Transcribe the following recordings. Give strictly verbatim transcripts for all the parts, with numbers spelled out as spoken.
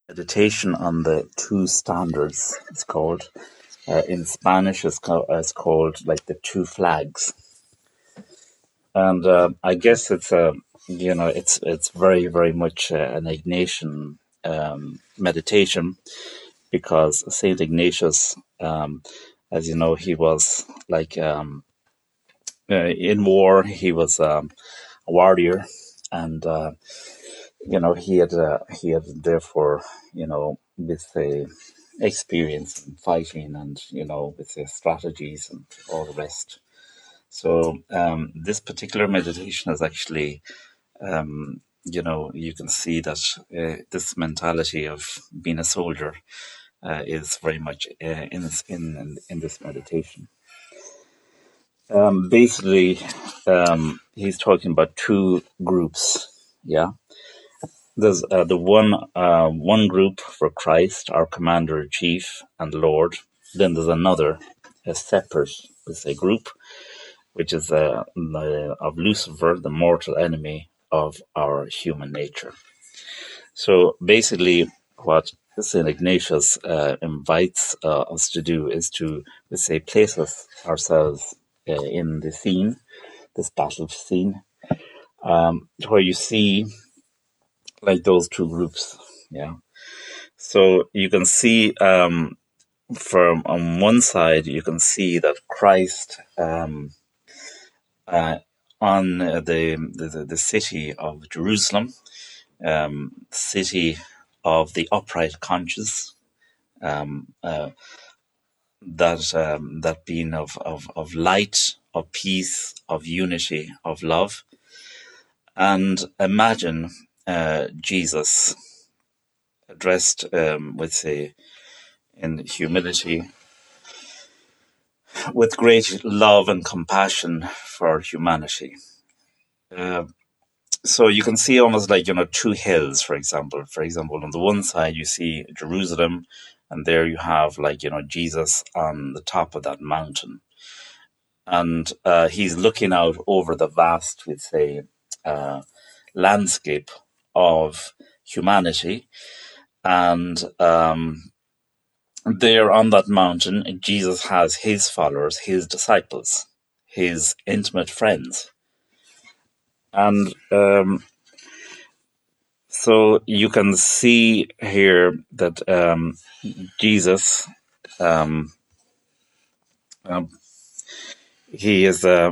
Meditation on the two standards, it's called. Uh, in Spanish, it's, co- it's called like the two flags. And uh, I guess it's a, you know, it's it's very, very much uh, an Ignatian um, meditation because Saint Ignatius, um, as you know, he was like um, uh, in war, he was um, a warrior, and uh, you know he had uh, he had therefore you know with the experience in fighting and you know with the strategies and all the rest. So um, this particular meditation is actually um, you know you can see that uh, this mentality of being a soldier uh, is very much uh, in this in in this meditation. Um, basically, um, he's talking about two groups. Yeah. There's uh, the one uh, one group for Christ, our Commander in Chief and Lord. Then there's another, a separate, let's say, group, which is uh, the, of Lucifer, the mortal enemy of our human nature. So basically, what Saint Ignatius uh, invites uh, us to do is to, let's say, place us ourselves uh, in the scene, this battle scene, um, where you see like those two groups. Yeah. So you can see um, from on one side, you can see that Christ um, uh, on uh, the, the the city of Jerusalem, um, city of the upright conscience, um, uh, that um, that being of, of, of light, of peace, of unity, of love, and imagine uh, Jesus addressed um, with a in humility, with great love and compassion for humanity. Uh, so you can see almost like, you know, two hills, for example. For example, on the one side, you see Jerusalem, and there you have, like, you know, Jesus on the top of that mountain. And uh, he's looking out over the vast, we'd say, uh, landscape of humanity. And um, there on that mountain, Jesus has his followers, his disciples, his intimate friends. And um, so you can see here that um, Jesus, um, um, he is uh,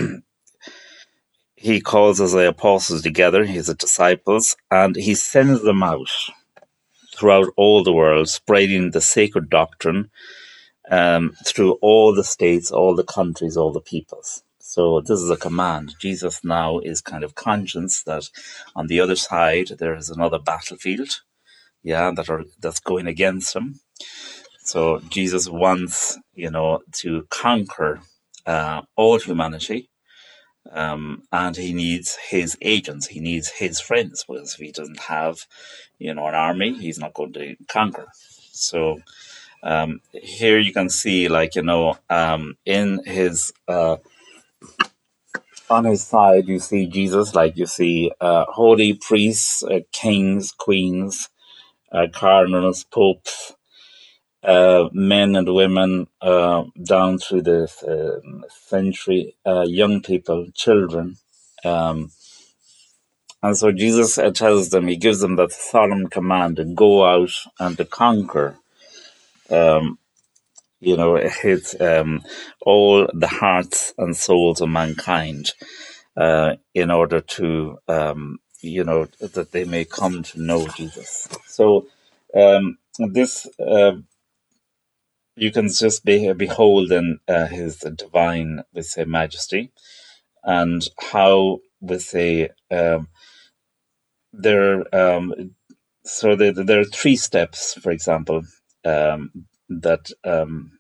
he calls us the apostles together, his disciples, and he sends them out throughout all the world, spreading the sacred doctrine um, through all the states, all the countries, all the peoples. So this is a command. Jesus now is kind of conscious that on the other side there is another battlefield, yeah, that are that's going against him. So Jesus wants, you know, to conquer uh, all humanity, um, and he needs his agents. He needs his friends, because if he doesn't have, you know, an army, he's not going to conquer. So um, here you can see, like, you know, um, in his uh, on his side, you see Jesus, like you see uh, holy priests, uh, kings, queens, uh, cardinals, popes, uh, men and women, uh, down through the uh, century, uh, young people, children. Um, and so Jesus uh, tells them, he gives them that solemn command to go out and to conquer, um, you know, his, um, all the hearts and souls of mankind, uh, in order to, um, you know, that they may come to know Jesus. So um, this, uh, you can just be, behold in uh, his divine, with say, majesty, and how with a um, there. Um, so there, there are three steps, for example, um, that um,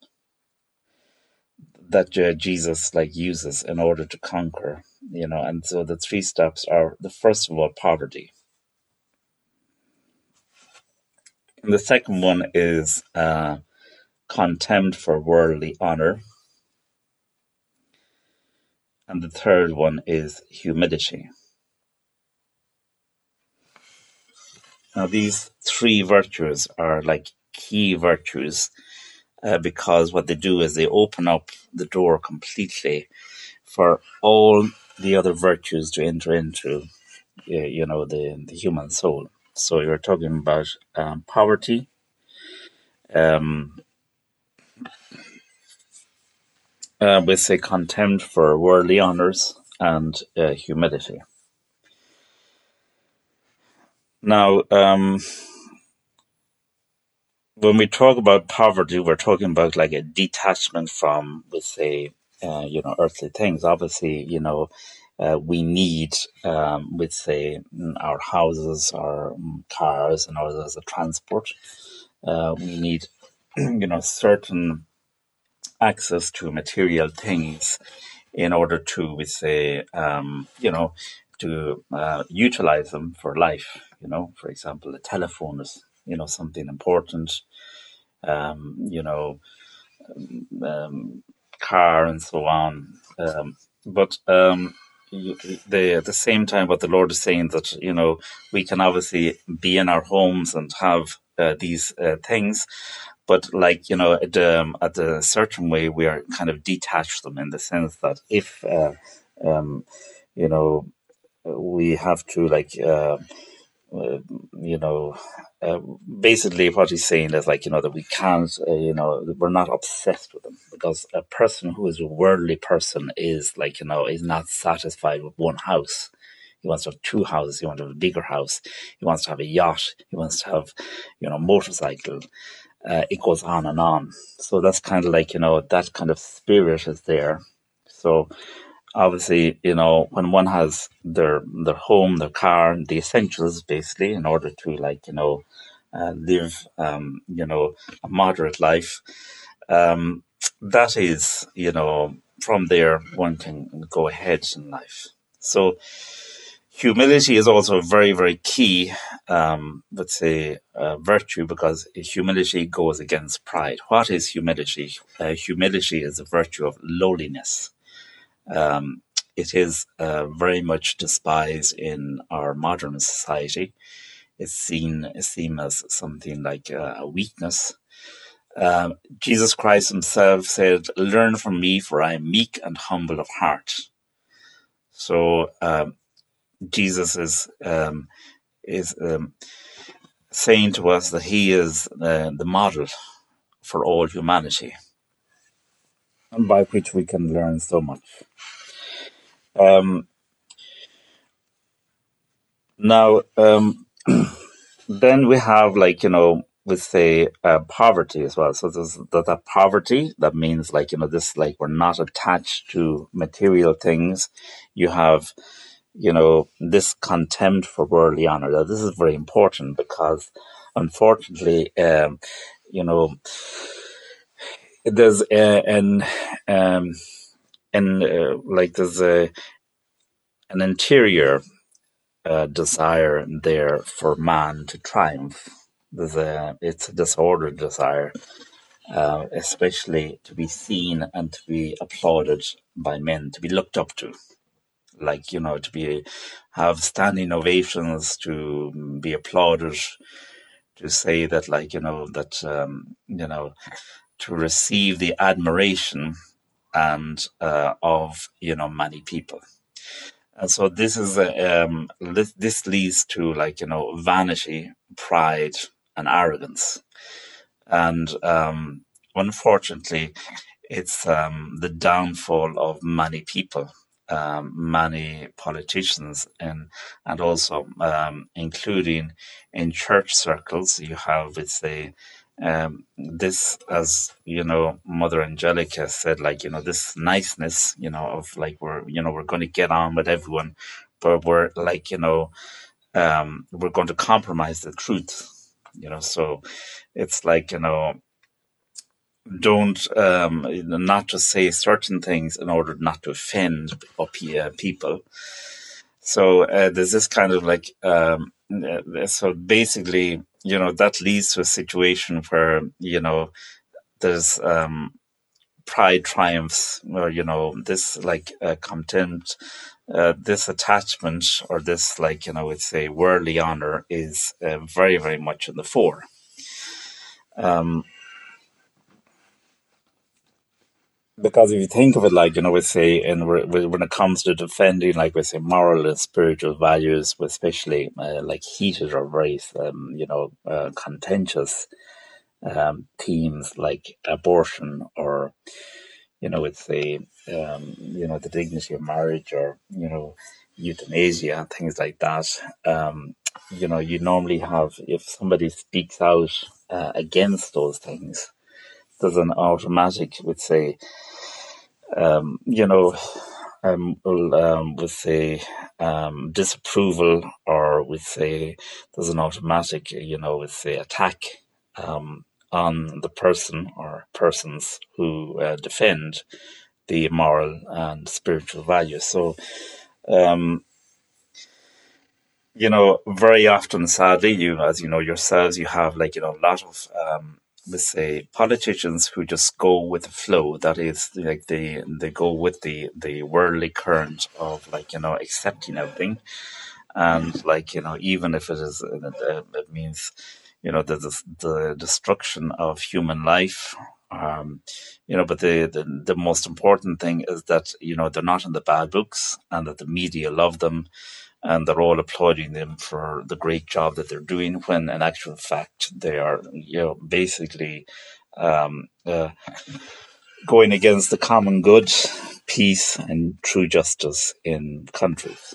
that uh, Jesus like uses in order to conquer, you know. And so the three steps are: the first of all, poverty. And the second one is uh, contempt for worldly honor. And the third one is humility. Now, these three virtues are like key virtues uh, because what they do is they open up the door completely for all the other virtues to enter into, uh, you know, the, the human soul. So you're talking about um, poverty, um, uh, with say contempt for worldly honors, and uh, humility. Now, um, when we talk about poverty, we're talking about like a detachment from, let's say, uh, you know, earthly things. Obviously, you know, uh, we need, um, let's say, our houses, our cars, and all as a transport. Uh, we need, you know, certain access to material things in order to, we say, um, you know, to uh, utilize them for life. You know, for example, the telephone is, you know, something important. Um, you know, um, car and so on. Um, but um, you, the, at the same time, what the Lord is saying that, you know, we can obviously be in our homes and have uh, these uh, things, but like, you know, at, um, at a certain way, we are kind of detached them in the sense that if, uh, um, you know, we have to like, uh, uh, you know, uh, basically what he's saying is like, you know, that we can't, uh, you know, we're not obsessed with them, because a person who is a worldly person is like, you know, is not satisfied with one house. He wants to have two houses. He wants to have a bigger house. He wants to have a yacht. He wants to have, you know, motorcycle. Uh, it goes on and on. So that's kind of like, you know, that kind of spirit is there. So obviously, you know, when one has their their home, their car, the essentials basically, in order to like, you know, uh, live, um, you know, a moderate life, um, that is, you know, from there one can go ahead in life. So humility is also very, very key, um, let's say, uh, virtue, because humility goes against pride. What is humility? Uh, humility is a virtue of lowliness. Um, it is uh, very much despised in our modern society. It's seen, it's seen as something like uh, a weakness. Um, Jesus Christ himself said, "Learn from me, for I am meek and humble of heart." So um, Jesus is um, is um, saying to us that he is uh, the model for all humanity, and by which we can learn so much. Um, now, um, then we have like, you know, we say uh, poverty as well. So there's that, that poverty, that means like, you know, this, like we're not attached to material things. You have, you know, this contempt for worldly honor. Now, this is very important because unfortunately, um, you know, there's uh, an, um, and uh, like there's a, an interior uh, desire there for man to triumph. There's a, it's a disordered desire, uh, especially to be seen and to be applauded by men, to be looked up to, like, you know, to be have standing ovations, to be applauded, to say that, like, you know, that um, you know, to receive the admiration and uh, of, you know, many people. And so this is a, um, this leads to, like, you know, vanity, pride, and arrogance. And um, unfortunately, it's um, the downfall of many people, um, many politicians, and and also um, including in church circles. You have, it's a um, this, as you know, Mother Angelica said, like, you know, this niceness, you know, of like we're, you know, we're going to get on with everyone, but we're like, you know, um, we're going to compromise the truth, you know. So it's like, you know, don't um, not to say certain things in order not to offend people. So uh, there's this kind of like um, so basically, you know, that leads to a situation where, you know, there's um, pride triumphs, or, you know, this like uh, contempt uh, this attachment or this, like, you know, it's a worldly honor is uh, very, very much in the fore. Um, because if you think of it, like, you know, we say, and when it comes to defending, like we say, moral and spiritual values, especially uh, like heated or very, um, you know, uh, contentious um, themes like abortion or, you know, it's a, um, you know, the dignity of marriage or, you know, euthanasia and things like that. Um, you know, you normally have, if somebody speaks out uh, against those things, there's an automatic, would say, um, you know, um, will, um, would say um, disapproval, or would say there's an automatic, you know, would say attack um, on the person or persons who uh, defend the moral and spiritual values. So, um, you know, very often, sadly, you, as you know yourselves, you have like, you know, a lot of, um, let's say, politicians who just go with the flow. That is, like, they they go with the the worldly current of, like, you know, accepting everything, and, like, you know, even if it is, uh, it means, you know, the the destruction of human life. Um, you know, but the, the the most important thing is that, you know, they're not in the bad books, and that the media love them, and they're all applauding them for the great job that they're doing, when in actual fact they are, you know, basically um, uh, going against the common good, peace, and true justice in countries.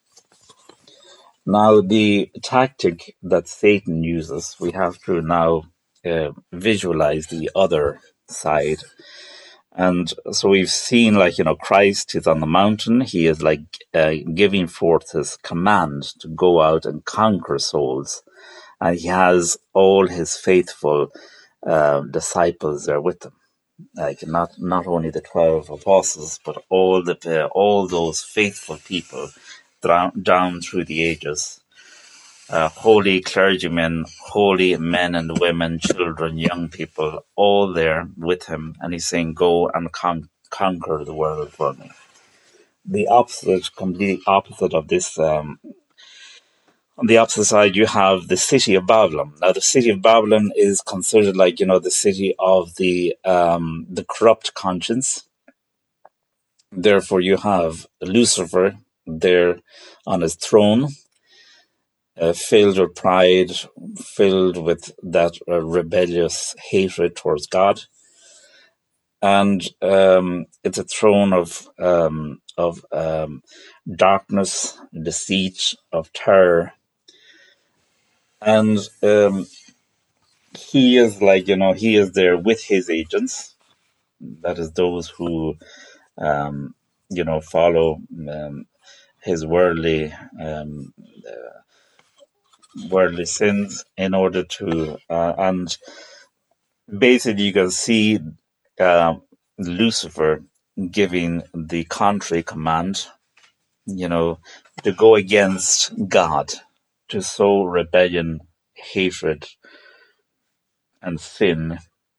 Now, the tactic that Satan uses, we have to now uh, visualize the other side. And so we've seen, like, you know, Christ is on the mountain. He is like uh, giving forth his command to go out and conquer souls. And he has all his faithful uh, disciples there with him. Like, not, not only the twelve apostles, but all the uh, all those faithful people down, down through the ages. Uh, holy clergymen, holy men and women, children, young people, all there with him. And he's saying, go and con- conquer the world for me. The opposite, complete opposite of this, um, on the opposite side, you have the city of Babylon. Now, the city of Babylon is considered, like, you know, the city of the, um, the corrupt conscience. Therefore, you have Lucifer there on his throne, Uh, filled with pride, filled with that uh, rebellious hatred towards God, and um, it's a throne of um, of um, darkness, deceit, of terror, and um, he is, like, you know, he is there with his agents. That is those who um, you know, follow um, his worldly um, worldly sins in order to uh, and basically, you can see uh, Lucifer giving the contrary command, you know, to go against God, to sow rebellion, hatred, and sin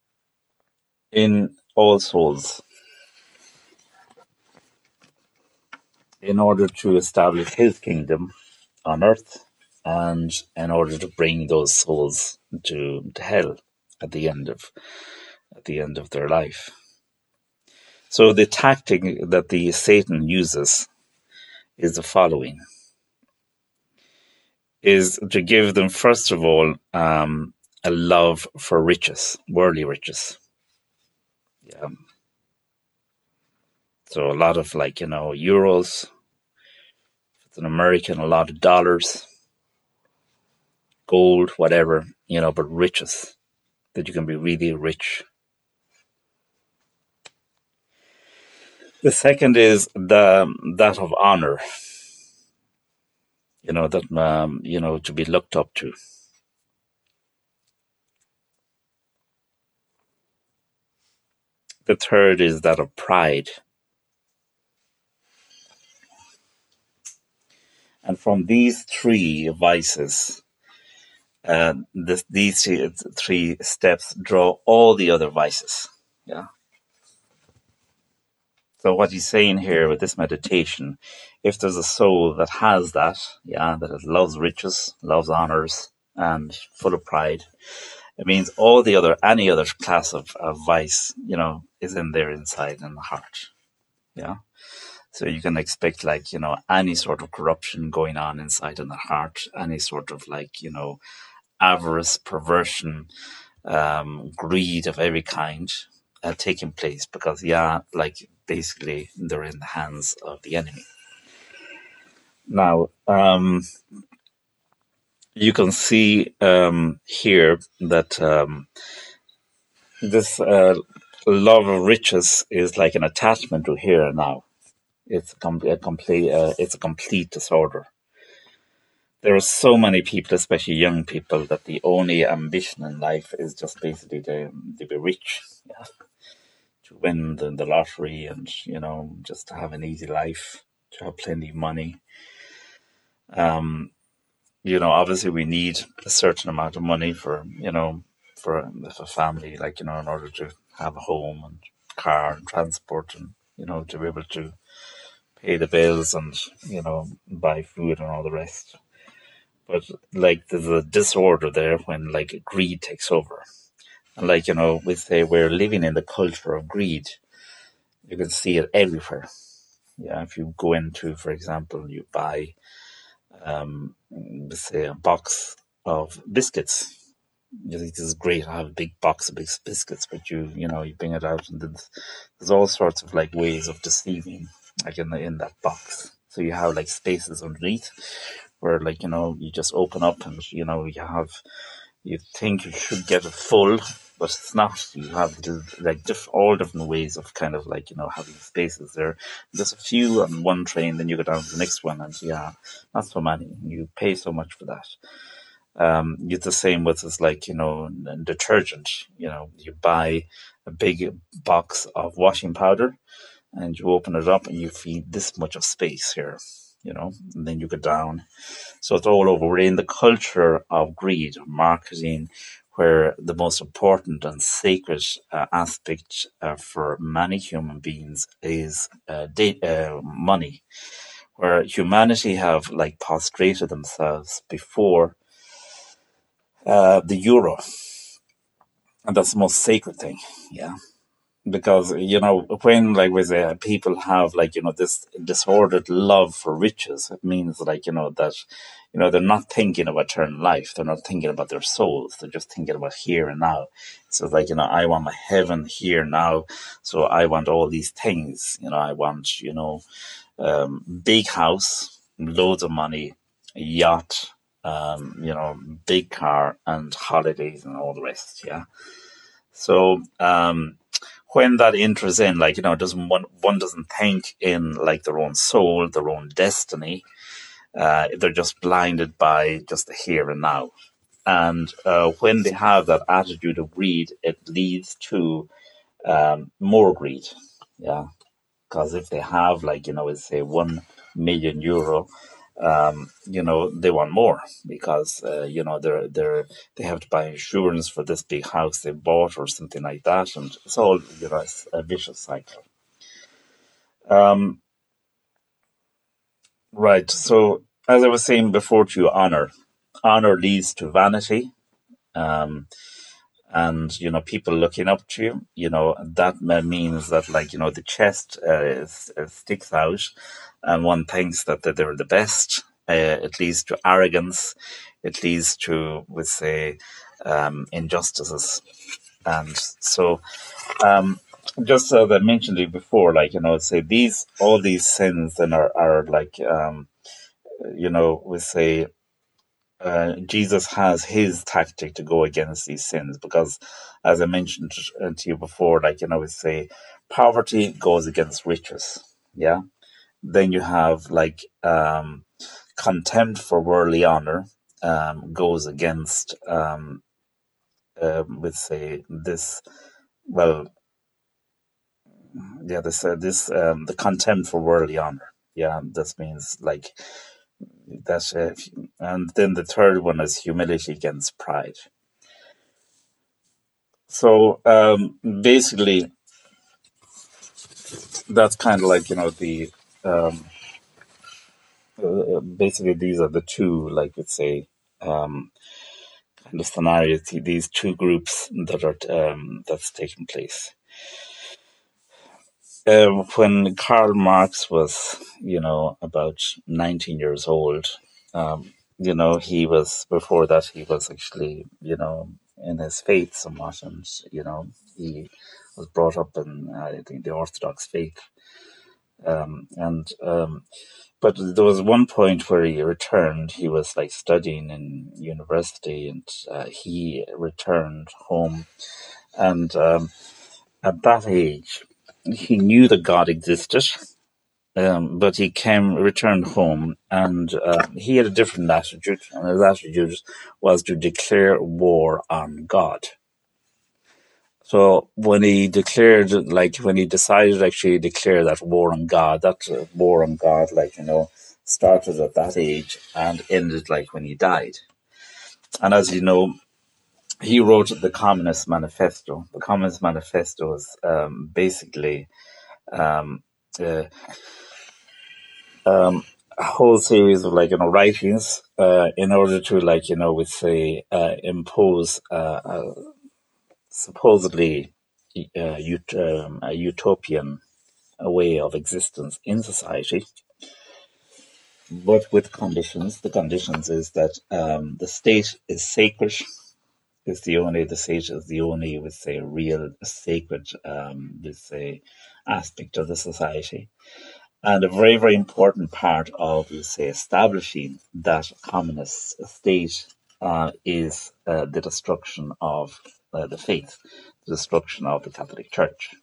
in all souls, in order to establish his kingdom on earth, and in order to bring those souls to, to hell at the end of at the end of their life. So the tactic that the Satan uses is the following: is to give them, first of all, um, a love for riches, worldly riches. Yeah. So a lot of, like, you know, euros. If it's an American, a lot of dollars, gold, whatever, you know, but riches, that you can be really rich. The second is the that of honor, you know, that, um, you know, to be looked up to. The third is that of pride. And from these three vices, uh, this, these three steps draw all the other vices. Yeah. So what he's saying here with this meditation if there's a soul that has that, yeah, that it loves riches, loves honors, and full of pride, it means all the other, any other class of, of vice, you know, is in there inside in the heart. Yeah. So you can expect, like, you know, any sort of corruption going on inside in the heart, any sort of, like, you know, avarice, perversion, um, greed of every kind uh, taking place, because, yeah, like, basically they're in the hands of the enemy. Now, um, you can see um, here that um, this uh, love of riches is like an attachment to here and now. It's a, com- a complete. Uh, it's a complete disorder. There are so many people, especially young people, that the only ambition in life is just basically to, to be rich, yeah, to win the, the lottery, and, you know, just to have an easy life, to have plenty of money. Um, you know, obviously we need a certain amount of money for, you know, for a, a family, like, you know, in order to have a home and car and transport, and, you know, to be able to pay the bills and, you know, buy food and all the rest. But, like, there's a disorder there when, like, greed takes over. And, like, you know, we say we're living in the culture of greed. You can see it everywhere. Yeah, if you go into, for example, you buy, um, say, a box of biscuits. You think this is great. I have a big box of big biscuits, but you, you know, you bring it out, and there's, there's all sorts of, like, ways of deceiving, like, in the, in that box. So you have, like, spaces underneath where, like, you know, you just open up, and, you know, you have, you think you should get it full, but it's not. You have, like, diff- all different ways of kind of, like, you know, having spaces there. There's a few on one train, then you go down to the next one, and, yeah, not so many. You pay so much for that. Um, it's the same with this, like, you know, detergent. You know, you buy a big box of washing powder, and you open it up, and you feed this much of space here, you know, and then you go down. So it's all over. We're in the culture of greed, marketing, where the most important and sacred uh, aspect uh, for many human beings is uh, da- uh, money, where humanity have, like, prostrated themselves before uh, the euro, and that's the most sacred thing. Yeah. Because, you know, when, like, we say people have, like, you know, this disordered love for riches, it means, like, you know, that, you know, they're not thinking about eternal life. They're not thinking about their souls. They're just thinking about here and now. So, like, you know, I want my heaven here now. So I want all these things. You know, I want, you know, um, big house, loads of money, a yacht, um, you know, big car, and holidays and all the rest. Yeah. So, um, when that enters in, like, you know, doesn't one, one doesn't think in, like, their own soul, their own destiny. Uh, they're just blinded by just the here and now. And uh, when they have that attitude of greed, it leads to um, more greed. Yeah. Because if they have, like, you know, say one million euro, um, you know, they want more, because, uh, you know, they're, they're, they have to buy insurance for this big house they bought or something like that. And it's all, you know, it's a vicious cycle. Um, right. So, as I was saying before to you, honor. Honor leads to vanity. Um, and, you know, people looking up to you, you know, that means that, like, you know, the chest uh, is, uh, sticks out, and one thinks that, that they're the best. Uh, it leads to arrogance. It leads to, we say, um, injustices. And so, um, just as I mentioned it before, like, you know, say these, all these sins then are, are like, um, you know, we say, uh, Jesus has his tactic to go against these sins, because, as I mentioned to you before, like, you know, we say poverty goes against riches. Yeah. Then you have, like, um, contempt for worldly honor um, goes against, um, uh, we say this, well, yeah, this, uh, this, um, the contempt for worldly honor. Yeah. This means, like, that, uh, and then the third one is humility against pride. So um, basically, that's kind of like, you know, the um, uh, basically these are the two, like let's say, um, kind of scenarios. These two groups that are um, that's taking place. Uh, when Karl Marx was, you know, about nineteen years old, um, you know, he was, before that, he was actually, you know, in his faith somewhat, and, you know, he was brought up in, uh, I think, the Orthodox faith. Um, and, um, but there was one point where he returned, he was like studying in university, and uh, he returned home. And um, at that age, he knew that God existed. Um, but he came, returned home, and uh, he had a different attitude, and his attitude was to declare war on God. So when he declared, like when he decided to actually declare that war on God, that uh, war on God, like, you know, started at that age and ended like when he died. And as you know, he wrote the Communist Manifesto. The Communist Manifesto is um, basically um, uh, um, a whole series of like, you know, writings uh, in order to, like, you know, we say uh, impose uh, a supposedly uh, ut- um, a utopian a way of existence in society, but with conditions. The conditions is that um, the state is sacred. Is the only the state is the only, we say, real sacred, um, we say, aspect of the society. And a very, very important part of, you say, establishing that communist state uh, is uh, the destruction of uh, the faith, the destruction of the Catholic Church.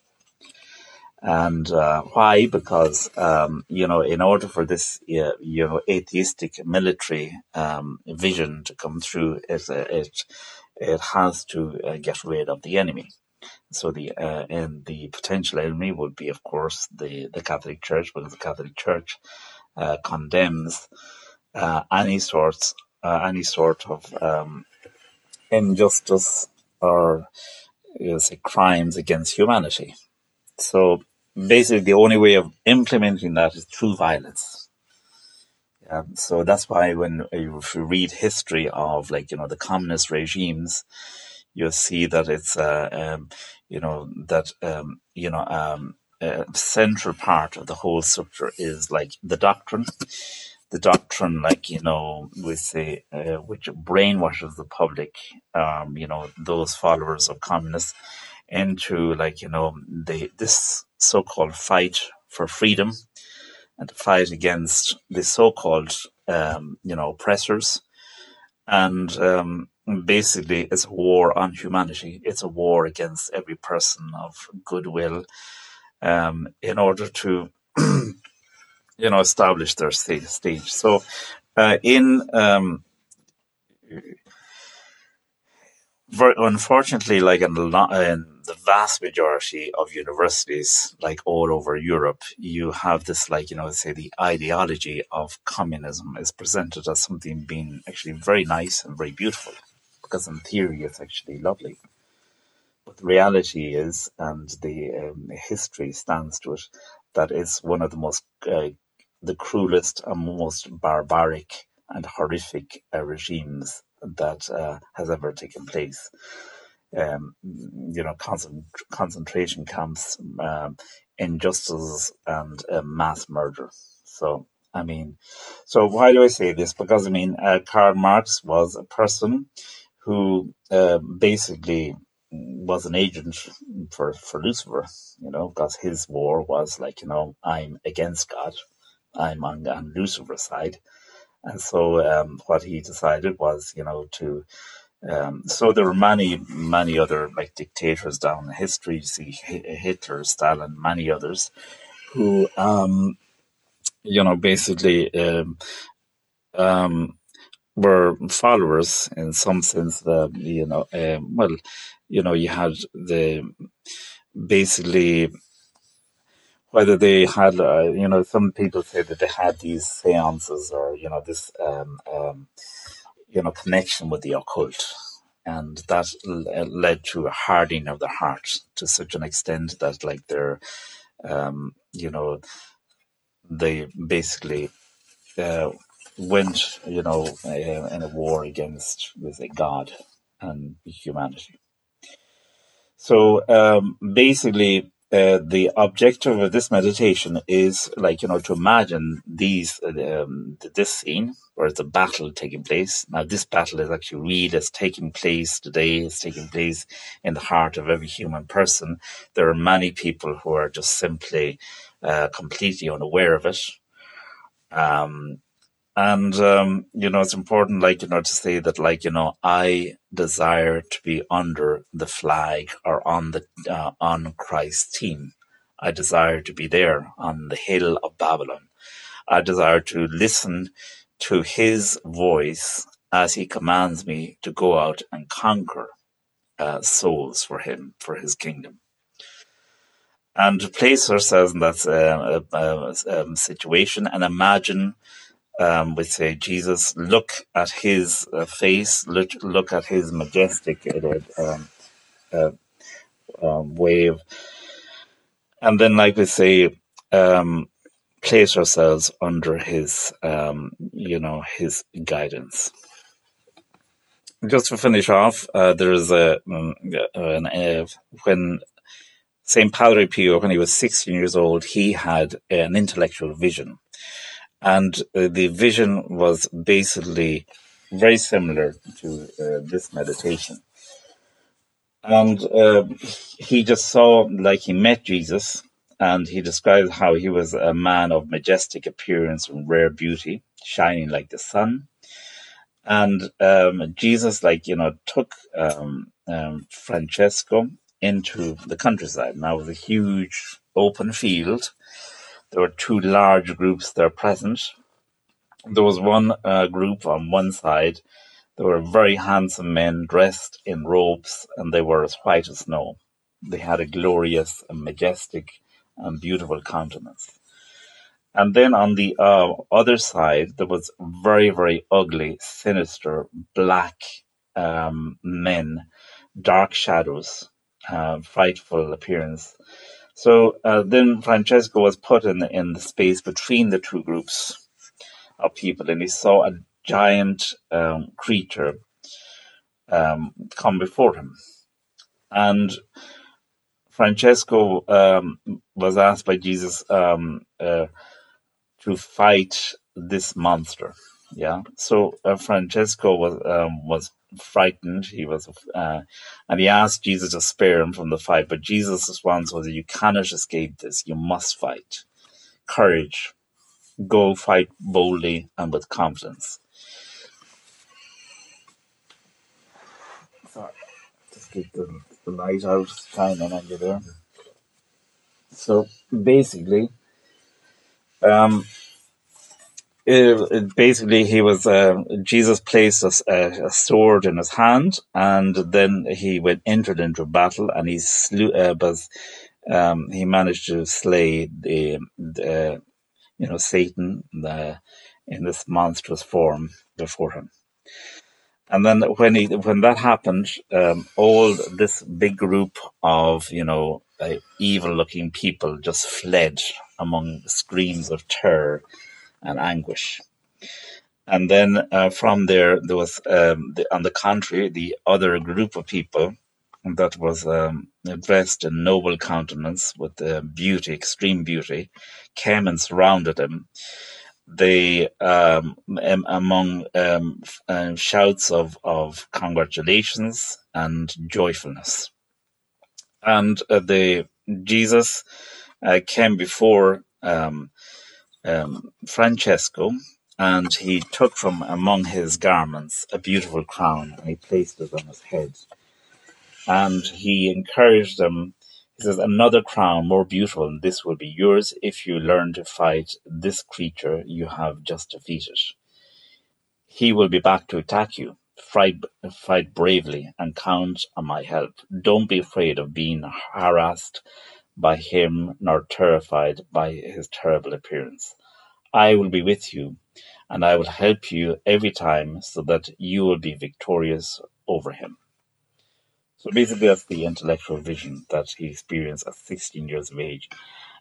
And uh, why? Because, um, you know, in order for this, uh, you know, atheistic military um, vision to come through, it, it, it has to uh, get rid of the enemy. So the uh, and the potential enemy would be, of course, the, the Catholic Church, because the Catholic Church uh, condemns uh, any sorts, uh, any sort of um, injustice or, you know, say, crimes against humanity. So basically, the only way of implementing that is through violence. Yeah, so that's why when you read history of, like, you know, the communist regimes, you'll see that it's, uh, um, you know, that, um, you know, um, a central part of the whole structure is like the doctrine. The doctrine, like, you know, we say, uh, which brainwashes the public, um, you know, those followers of communists into, like, you know, the this so-called fight for freedom and to fight against the so-called, um, you know, oppressors. And um, basically, it's a war on humanity. It's a war against every person of goodwill, um, in order to, you know, establish their sta- stage. So, uh, in um, very unfortunately, like in the, lo- in the vast majority of universities, like all over Europe, you have this, like, you know, say the ideology of communism is presented as something being actually very nice and very beautiful, because in theory it's actually lovely. But the reality is, and the um, history stands to it, that it's one of the most, uh, the cruelest and most barbaric and horrific uh, regimes that uh, has ever taken place. Um, you know, concent- concentration camps, um, injustices, and uh, mass murder. So, I mean, so why do I say this? Because, I mean, uh, Karl Marx was a person who uh, basically was an agent for, for Lucifer, you know, because his war was like, you know, I'm against God, I'm on, on Lucifer's side. And so um, what he decided was, you know, to um, so there were many, many other like dictators down in history. You see Hitler, Stalin, many others who, um, you know, basically um, um, were followers in some sense. That, you know, um, well, you know, you had the basically whether they had, uh, you know, some people say that they had these seances or, you know, this, um, um, you know, connection with the occult. And that l- led to a hardening of the heart to such an extent that, like, they're, um, you know, they basically uh, went, you know, uh, in a war against, with a God and humanity. So um, basically, uh, the objective of this meditation is, like, you know, to imagine these um, this scene where it's a battle taking place. Now, this battle is actually real. It's taking place today. It's taking place in the heart of every human person. There are many people who are just simply uh, completely unaware of it. Um, and, um, you know, it's important, like, you know, to say that, like, you know, I desire to be under the flag or on the, uh, on Christ's team. I desire to be there on the hill of Babylon. I desire to listen to his voice as he commands me to go out and conquer uh, souls for him, for his kingdom. And to place ourselves in that uh, uh, um, situation and imagine Um, we say, Jesus, look at his uh, face, look, look at his majestic uh, um, uh, um, wave. And then, like we say, um, place ourselves under his, um, you know, his guidance. Just to finish off, uh, there's a, um, an, uh, when Saint Padre Pio, when he was sixteen years old, he had an intellectual vision. And uh, the vision was basically very similar to uh, this meditation. And uh, he just saw, like, he met Jesus, and he described how he was a man of majestic appearance and rare beauty, shining like the sun. And um, Jesus, like, you know, took um, um, Francesco into the countryside. Now, it was a huge open field. There were two large groups there present. There was one uh, group on one side. They were very handsome men dressed in robes, and they were as white as snow. They had a glorious and majestic and beautiful countenance. And then on the uh, other side, there was very, very ugly, sinister, black um, men, dark shadows, uh, frightful appearance. So uh, then Francesco was put in, in the space between the two groups of people, and he saw a giant um, creature um, come before him. And Francesco um, was asked by Jesus um, uh, to fight this monster. Yeah, so uh, Francesco was um, was frightened. He was, uh, and he asked Jesus to spare him from the fight. But Jesus' response was, "You cannot escape this. You must fight. Courage. Go fight boldly and with confidence." Sorry, just keep the, the light out shining on you there. So basically, um, it, it basically he was uh, Jesus placed a, a sword in his hand, and then he went entered into battle, and he slew. Uh, but um, he managed to slay the, the you know Satan the, in this monstrous form before him. And then when he when that happened, um, all this big group of you know uh, evil-looking people just fled among screams of terror and anguish. And then uh, from there, there was um, the, on the contrary, the other group of people that was um, dressed in noble countenance with uh, beauty, extreme beauty, came and surrounded him. They, um, among um, uh, shouts of, of congratulations and joyfulness. And uh, the Jesus uh, came before um, um, Francesco, and he took from among his garments a beautiful crown, and he placed it on his head. And he encouraged them. He says, "Another crown more beautiful than this will be yours if you learn to fight this creature you have just defeated. He will be back to attack you. Fight, fight bravely and count on my help. Don't be afraid of being harassed by him, nor terrified by his terrible appearance. I will be with you, and I will help you every time so that you will be victorious over him." So basically, that's the intellectual vision that he experienced at sixteen years of age.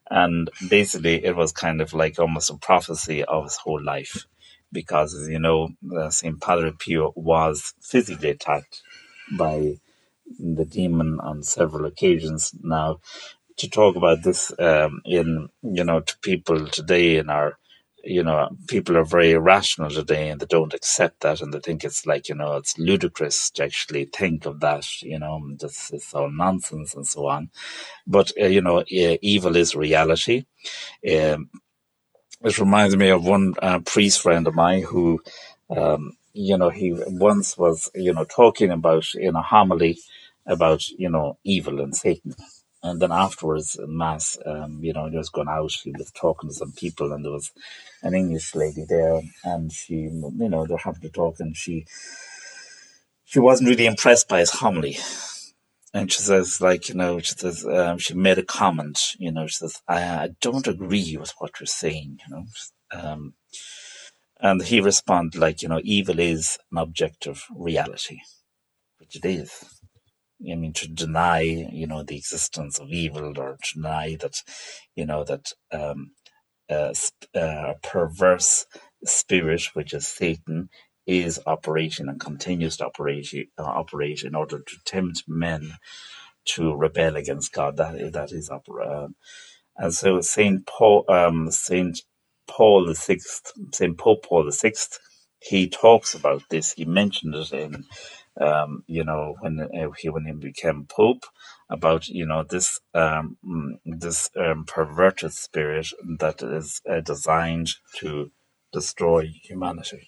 And basically, it was kind of like almost a prophecy of his whole life. Because, as you know, uh, Saint Padre Pio was physically attacked by the demon on several occasions. Now, to talk about this um, in, you know, to people today in our, you know, people are very irrational today and they don't accept that and they think it's like, you know, it's ludicrous to actually think of that, you know, this is all nonsense and so on. But, uh, you know, uh, evil is reality. Um, it reminds me of one uh, priest friend of mine who, um, you know, he once was, you know, talking about in a homily about, you know, evil and Satan. And then afterwards, in Mass, um, you know, he was going out, he was talking to some people, and there was an English lady there, and she, you know, they're having to talk, and she, she wasn't really impressed by his homily. And she says, like, you know, she says, um, she made a comment, you know, she says, I, I don't agree with what you're saying, you know. Um, and he responded, like, you know, evil is an objective reality, which it is. I mean, to deny, you know, the existence of evil, or to deny that, you know, that um, a uh, perverse spirit, which is Satan, is operating and continues to operate, uh, operate in order to tempt men to rebel against God. That that is opera. And so Saint Paul, um, Saint Paul the Sixth, Saint Pope Paul the Sixth, he talks about this. He mentioned it in, um, you know, when uh, he when he became Pope, about, you know, this um, this um, perverted spirit that is uh, designed to destroy humanity.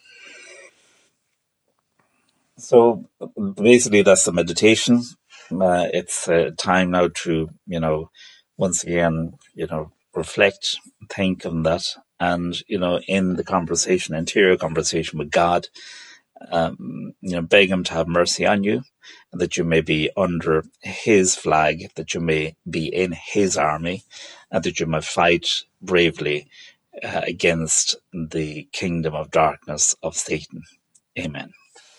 So basically, that's the meditation. Uh, it's uh, time now to, you know, once again, you know, reflect, think on that, and, you know, in the conversation, interior conversation with God, um, you know, beg Him to have mercy on you, that you may be under His flag, that you may be in His army, and that you may fight bravely uh, against the kingdom of darkness of Satan. Amen.